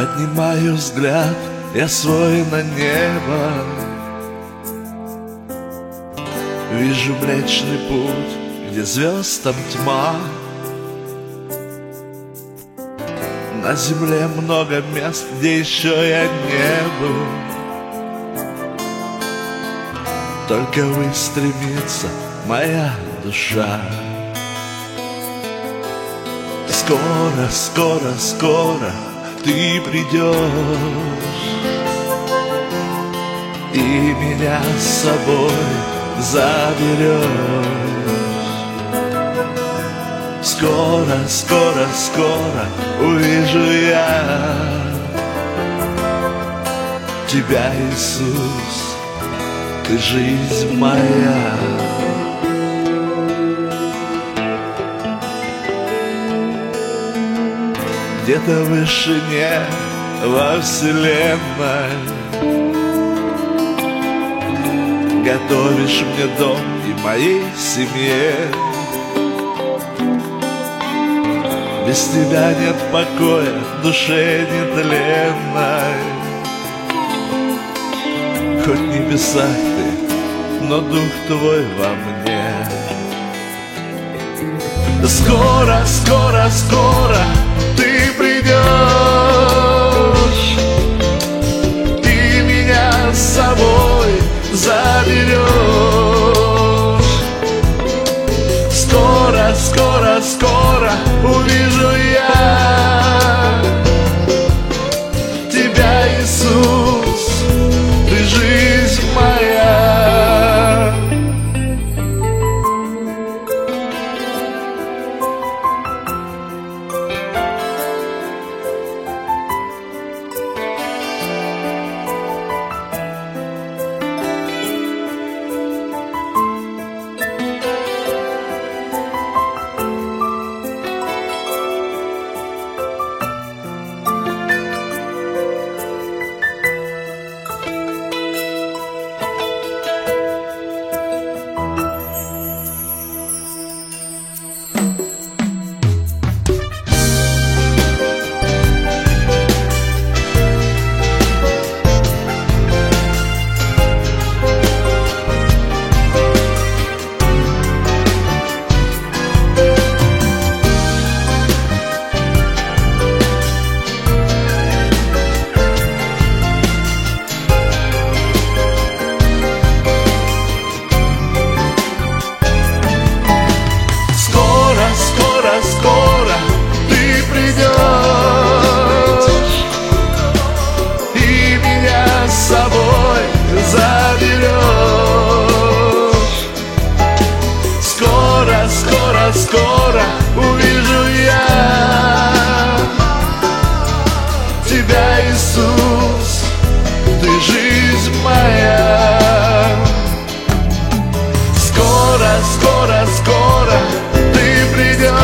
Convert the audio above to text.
Поднимаю взгляд я свой на небо, вижу Млечный Путь, где звезд там тьма. На земле много мест, где еще я не был. Только стремится моя душа. Скоро, скоро, скоро ты придешь и меня с собой заберешь. Скоро, скоро, скоро увижу я тебя, Иисус, ты жизнь моя. Где-то в вышине во вселенной готовишь мне дом и моей семье. Без тебя нет покоя душе нетленной. Хоть в небесах ты, но дух твой во мне. Скоро, скоро, скоро ты придешь и меня с собой заберешь. Скоро, скоро, скоро увижу я тебя, Иисус, ты жизнь моя. Скоро ты придешь и меня с собой заберешь. Скоро, скоро, скоро увижу я тебя, Иисус, ты жизнь моя. Скоро, скоро, скоро ты придешь